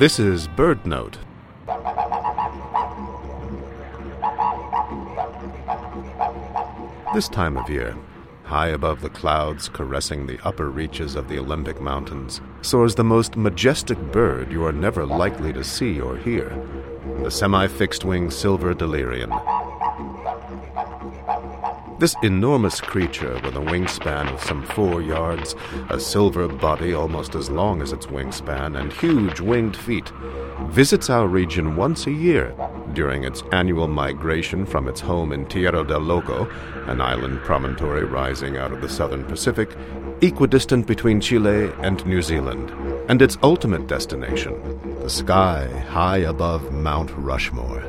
This is Bird Note. This time of year, high above the clouds caressing the upper reaches of the Olympic Mountains, soars the most majestic bird you are never likely to see or hear, the semi-fixed-wing silver delirium. This enormous creature with a wingspan of some 4 yards, a silver body almost as long as its wingspan, and huge winged feet, visits our region once a year during its annual migration from its home in Tierra del Loco, an island promontory rising out of the southern Pacific, equidistant between Chile and New Zealand, and its ultimate destination, the sky high above Mount Rushmore.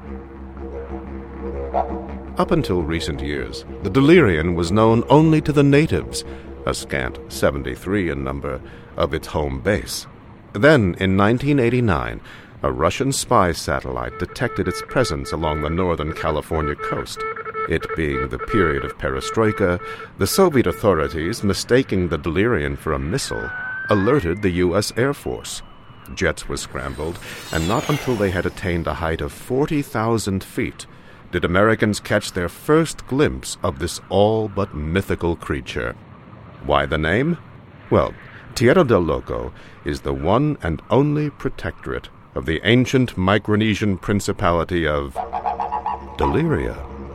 Up until recent years, the Delirian was known only to the natives, a scant 73 in number, of its home base. Then, in 1989, a Russian spy satellite detected its presence along the northern California coast. It being the period of perestroika, the Soviet authorities, mistaking the Delirian for a missile, alerted the U.S. Air Force. Jets were scrambled, and not until they had attained a height of 40,000 feet did Americans catch their first glimpse of this all but mythical creature. Why the name? Well, Tierra del Loco is the one and only protectorate of the ancient Micronesian principality of Deliria.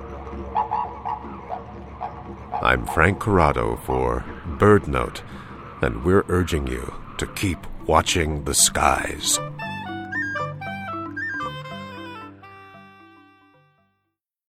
I'm Frank Corrado for Bird Note, and we're urging you to keep watching the skies.